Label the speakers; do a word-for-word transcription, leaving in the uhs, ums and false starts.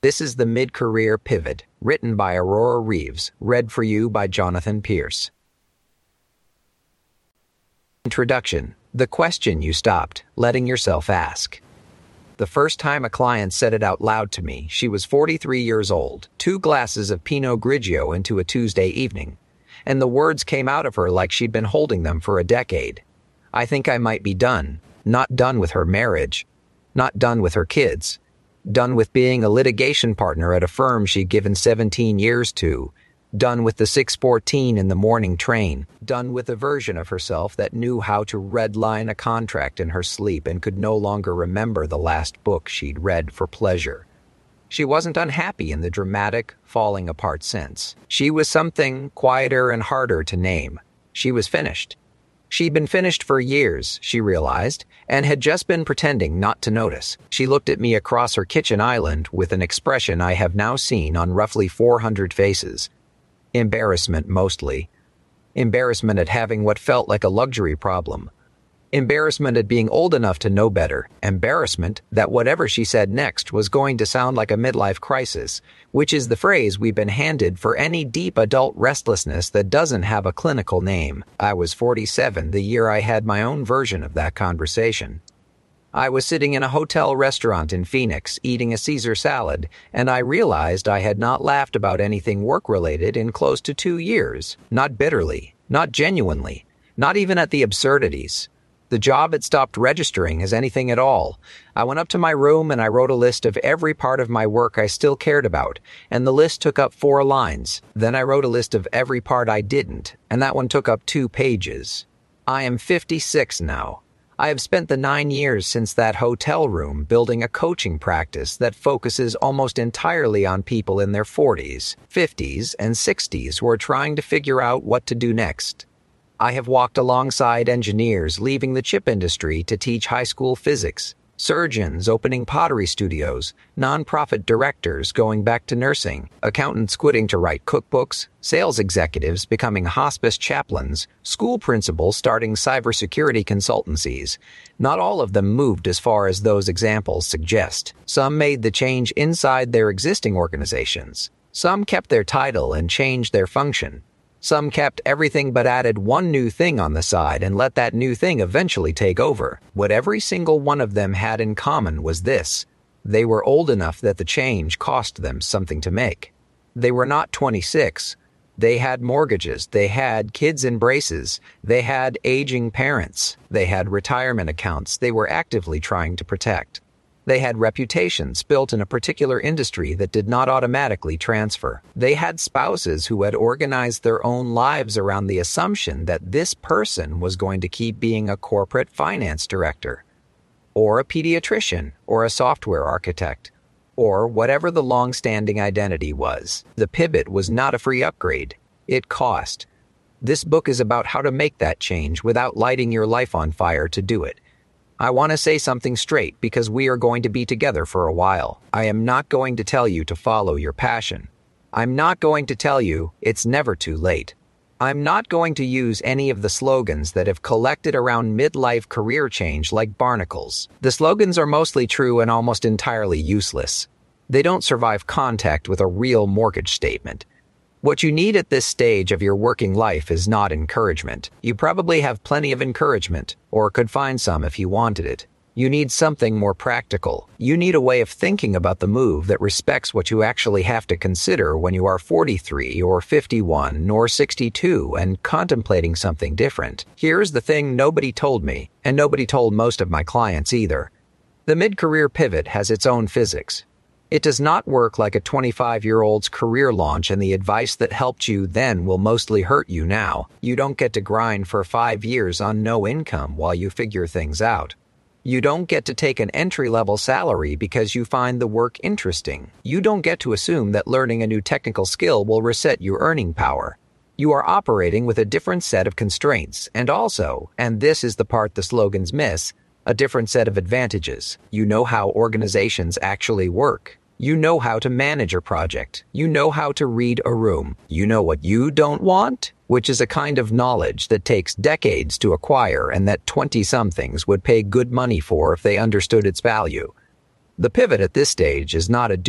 Speaker 1: This is the Mid-Career Pivot, written by Aurora Reeves, read for you by Jonathan Pierce. Introduction. The question you stopped letting yourself ask. The first time a client said it out loud to me, she was forty-three years old, two glasses of Pinot Grigio into a Tuesday evening, and the words came out of her like she'd been holding them for a decade. I think I might be done. Not done with her marriage. Not done with her kids. Done with being a litigation partner at a firm she'd given seventeen years to. Done with the six fourteen in the morning train. Done with a version of herself that knew how to redline a contract in her sleep and could no longer remember the last book she'd read for pleasure. She wasn't unhappy in the dramatic, falling apart sense. She was something quieter and harder to name. She was finished. She'd been finished for years, she realized, and had just been pretending not to notice. She looked at me across her kitchen island with an expression I have now seen on roughly four hundred faces. Embarrassment, mostly. Embarrassment at having what felt like a luxury problem. Embarrassment at being old enough to know better. Embarrassment that whatever she said next was going to sound like a midlife crisis, which is the phrase we've been handed for any deep adult restlessness that doesn't have a clinical name. I was forty-seven the year I had my own version of that conversation. I was sitting in a hotel restaurant in Phoenix eating a Caesar salad, and I realized I had not laughed about anything work-related in close to two years. Not bitterly, not genuinely, not even at the absurdities. The job had stopped registering as anything at all. I went up to my room and I wrote a list of every part of my work I still cared about, and the list took up four lines. Then I wrote a list of every part I didn't, and that one took up two pages. I am fifty-six now. I have spent the nine years since that hotel room building a coaching practice that focuses almost entirely on people in their forties, fifties, and sixties who are trying to figure out what to do next. I have walked alongside engineers leaving the chip industry to teach high school physics, surgeons opening pottery studios, nonprofit directors going back to nursing, accountants quitting to write cookbooks, sales executives becoming hospice chaplains, school principals starting cybersecurity consultancies. Not all of them moved as far as those examples suggest. Some made the change inside their existing organizations. Some kept their title and changed their function. Some kept everything but added one new thing on the side and let that new thing eventually take over. What every single one of them had in common was this: they were old enough that the change cost them something to make. They were not twenty-six. They had mortgages. They had kids in braces. They had aging parents. They had retirement accounts they were actively trying to protect. They had reputations built in a particular industry that did not automatically transfer. They had spouses who had organized their own lives around the assumption that this person was going to keep being a corporate finance director, or a pediatrician, or a software architect, or whatever the long-standing identity was. The pivot was not a free upgrade. It cost. This book is about how to make that change without lighting your life on fire to do it. I want to say something straight because we are going to be together for a while. I am not going to tell you to follow your passion. I'm not going to tell you it's never too late. I'm not going to use any of the slogans that have collected around midlife career change like barnacles. The slogans are mostly true and almost entirely useless. They don't survive contact with a real mortgage statement. What you need at this stage of your working life is not encouragement. You probably have plenty of encouragement, or could find some if you wanted it. You need something more practical. You need a way of thinking about the move that respects what you actually have to consider when you are forty-three or fifty-one or sixty-two and contemplating something different. Here's the thing nobody told me, and nobody told most of my clients either. The mid-career pivot has its own physics. It does not work like a twenty-five-year-old's career launch, and the advice that helped you then will mostly hurt you now. You don't get to grind for five years on no income while you figure things out. You don't get to take an entry-level salary because you find the work interesting. You don't get to assume that learning a new technical skill will reset your earning power. You are operating with a different set of constraints, and also, and this is the part the slogans miss, a different set of advantages. You know how organizations actually work. You know how to manage a project. You know how to read a room. You know what you don't want, which is a kind of knowledge that takes decades to acquire and that twenty-somethings would pay good money for if they understood its value. The pivot at this stage is not a